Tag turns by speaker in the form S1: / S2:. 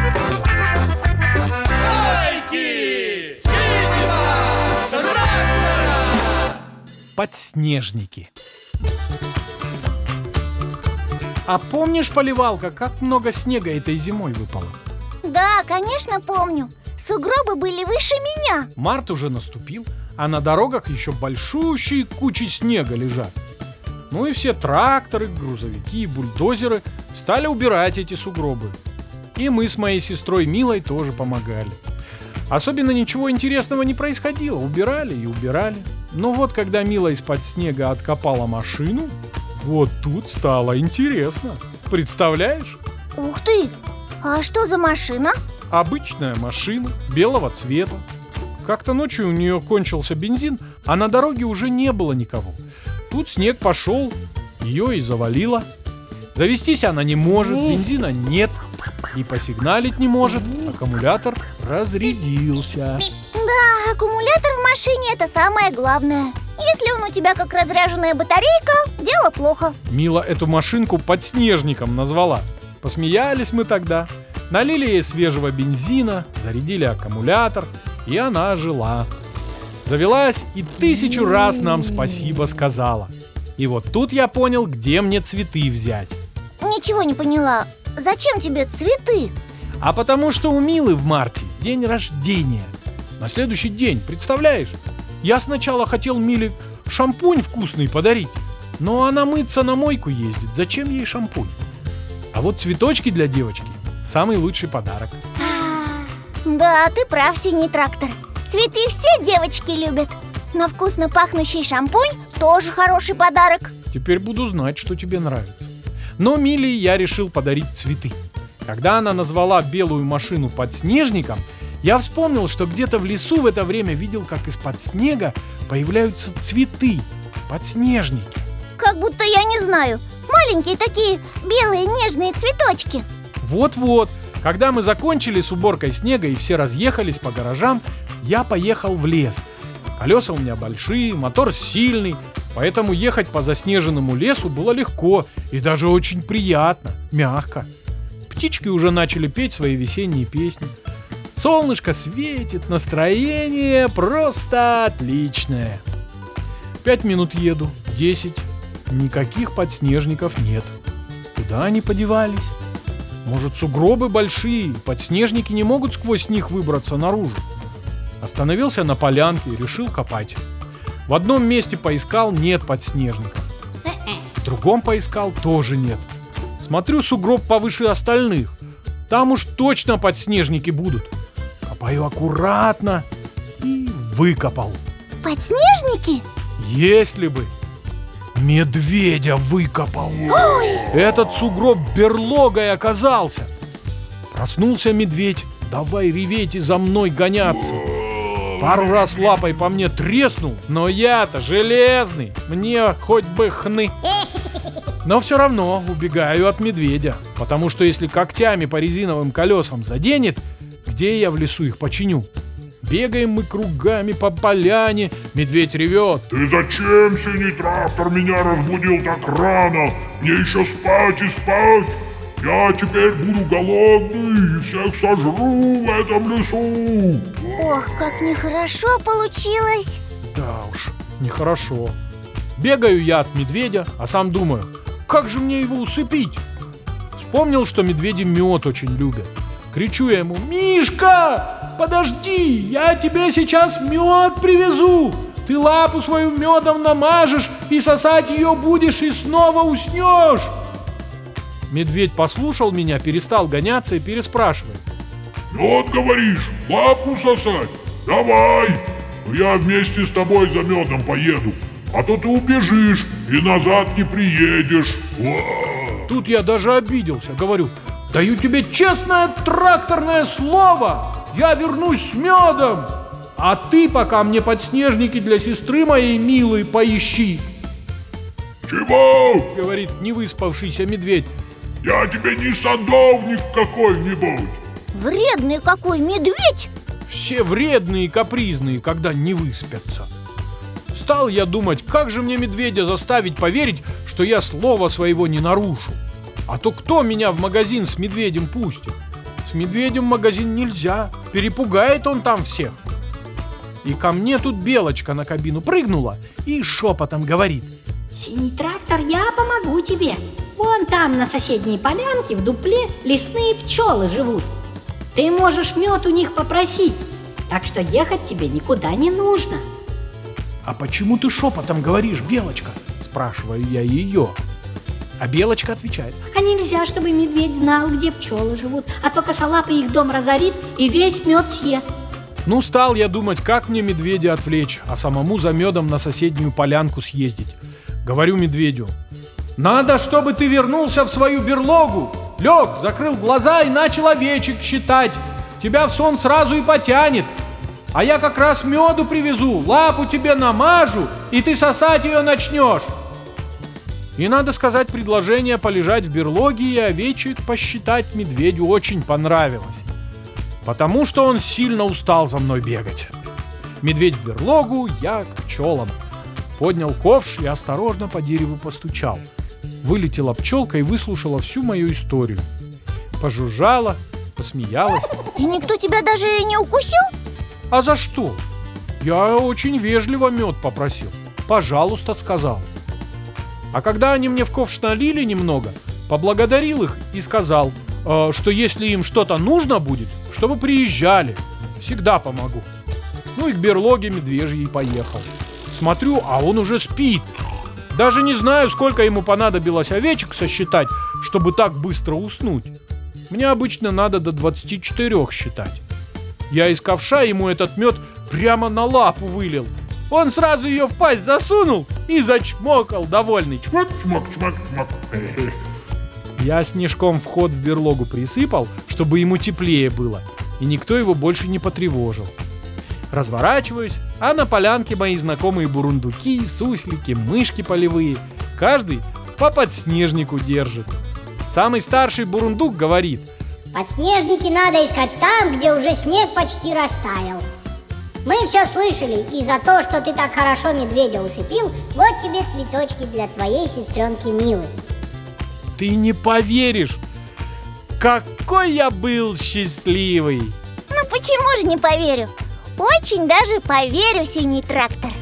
S1: Байки синего трактора.
S2: Подснежники. А помнишь, Поливалка, как много снега этой зимой выпало?
S3: Да, конечно, помню. Сугробы были выше меня.
S2: Март уже наступил, а на дорогах еще большущие кучи снега лежат. Ну и все тракторы, грузовики и бульдозеры стали убирать эти сугробы. И мы с моей сестрой Милой тоже помогали. Особенно ничего интересного не происходило, убирали и убирали. Но вот когда Мила из-под снега откопала машину, вот тут стало интересно. Представляешь?
S3: Ух ты! А что за машина?
S2: Обычная машина, белого цвета. Как-то ночью у нее кончился бензин, а на дороге уже не было никого. Тут снег пошел, ее и завалило. Завестись она не может, бензина нет, и посигналить не может, аккумулятор разрядился.
S3: Да, аккумулятор в машине — это самое главное. Если он у тебя как разряженная батарейка, дело плохо.
S2: Мила эту машинку подснежником назвала. Посмеялись мы тогда. Налили ей свежего бензина, зарядили аккумулятор, и она жила. Завелась и 1000 раз нам спасибо сказала. И вот тут я понял, где мне цветы взять.
S3: Ничего не поняла. Зачем тебе цветы?
S2: А потому что у Милы в марте день рождения. На следующий день, представляешь? Я сначала хотел Миле шампунь вкусный подарить, но она мыться на мойку ездит. Зачем ей шампунь? А вот цветочки для девочки – самый лучший подарок.
S3: Да, ты прав, синий трактор. Цветы все девочки любят. Но вкусно пахнущий шампунь тоже хороший подарок.
S2: Теперь буду знать, что тебе нравится. Но Миле я решил подарить цветы. Когда она назвала белую машину подснежником, я вспомнил, что где-то в лесу в это время видел, как из-под снега появляются цветы, подснежники.
S3: Как будто я не знаю. Маленькие такие белые нежные цветочки.
S2: Вот-вот. Когда мы закончили с уборкой снега и все разъехались по гаражам, я поехал в лес. Колеса у меня большие, мотор сильный, поэтому ехать по заснеженному лесу было легко и даже очень приятно, мягко. Птички уже начали петь свои весенние песни. Солнышко светит, настроение просто отличное. 5 минут еду, 10. Никаких подснежников нет. Куда они подевались? Может, сугробы большие, подснежники не могут сквозь них выбраться наружу? Остановился на полянке и решил копать. В одном месте поискал, нет подснежников. В другом поискал, тоже нет. Смотрю, сугроб повыше остальных. Там уж точно подснежники будут. Копаю аккуратно и выкопал.
S3: Подснежники?
S2: Если бы. Медведя выкопал.
S3: Ой!
S2: Этот сугроб берлогой оказался. Проснулся медведь. Давай реветь и за мной гоняться. Пару раз лапой по мне треснул, но я-то железный. Мне хоть бы хны. Но все равно убегаю от медведя. Потому что если когтями по резиновым колесам заденет, где я в лесу их починю? Бегаем мы кругами по поляне, медведь ревет.
S4: Ты зачем, синий трактор, меня разбудил так рано? Мне еще спать и спать. Я теперь буду голодный и всех сожру в этом лесу.
S3: Ох, как нехорошо получилось.
S2: Да уж, нехорошо. Бегаю я от медведя, а сам думаю, как же мне его усыпить? Вспомнил, что медведи мед очень любят. Кричу я ему: Мишка, подожди, я тебе сейчас мед привезу. Ты лапу свою медом намажешь и сосать ее будешь и снова уснешь. Медведь послушал меня, перестал гоняться и переспрашивает:
S4: Мед, говоришь, лапу сосать? Давай, я вместе с тобой за медом поеду, а то ты убежишь и назад не приедешь.
S2: Тут я даже обиделся, говорю: даю тебе честное тракторное слово, я вернусь с медом, а ты пока мне подснежники для сестры моей милой поищи.
S4: Чего?
S2: Говорит невыспавшийся медведь.
S4: Я тебе не садовник какой-нибудь.
S3: Вредный какой медведь!
S2: Все вредные и капризные, когда не выспятся. Стал я думать, как же мне медведя заставить поверить, что я слова своего не нарушу. А то кто меня в магазин с медведем пустит? С медведем в магазин нельзя, перепугает он там всех. И ко мне тут Белочка на кабину прыгнула и шепотом говорит:
S5: Синий трактор, я помогу тебе. Вон там на соседней полянке в дупле лесные пчелы живут. Ты можешь мед у них попросить, так что ехать тебе никуда не нужно.
S2: «А почему ты шепотом говоришь, Белочка?» – спрашиваю я ее. А Белочка отвечает:
S5: А нельзя, чтобы медведь знал, где пчелы живут, а то косолапый их дом разорит и весь мед съест.
S2: Ну, стал я думать, как мне медведя отвлечь, а самому за медом на соседнюю полянку съездить. Говорю медведю: надо, чтобы ты вернулся в свою берлогу, лег, закрыл глаза и начал овечек считать. Тебя в сон сразу и потянет. А я как раз меду привезу, лапу тебе намажу, и ты сосать ее начнешь. И надо сказать, предложение полежать в берлоге и овечек посчитать медведю очень понравилось, потому что он сильно устал за мной бегать. Медведь в берлогу, я к пчелам. Поднял ковш и осторожно по дереву постучал. Вылетела пчелка и выслушала всю мою историю. Пожужжала, посмеялась.
S3: И никто тебя даже не укусил?
S2: А за что? Я очень вежливо мед попросил. Пожалуйста, сказал. А когда они мне в ковш налили немного, поблагодарил их и сказал, что если им что-то нужно будет, чтобы приезжали, всегда помогу. Ну и к берлоге медвежьей поехал. Смотрю, а он уже спит. Даже не знаю, сколько ему понадобилось овечек сосчитать, чтобы так быстро уснуть. Мне обычно надо до 24 считать. Я из ковша ему этот мед прямо на лапу вылил. Он сразу ее в пасть засунул и зачмокал, довольный.
S4: Чмок, чмок, чмок, чмок.
S2: Я снежком вход в берлогу присыпал, чтобы ему теплее было, и никто его больше не потревожил. Разворачиваюсь, а на полянке мои знакомые бурундуки, суслики, мышки полевые. Каждый по подснежнику держит. Самый старший бурундук говорит:
S6: подснежники надо искать там, где уже снег почти растаял. Мы все слышали, и за то, что ты так хорошо медведя усыпил, вот тебе цветочки для твоей сестренки Милы.
S2: Ты не поверишь, какой я был счастливый!
S3: Ну почему же не поверю? Очень даже поверю, Синий трактор.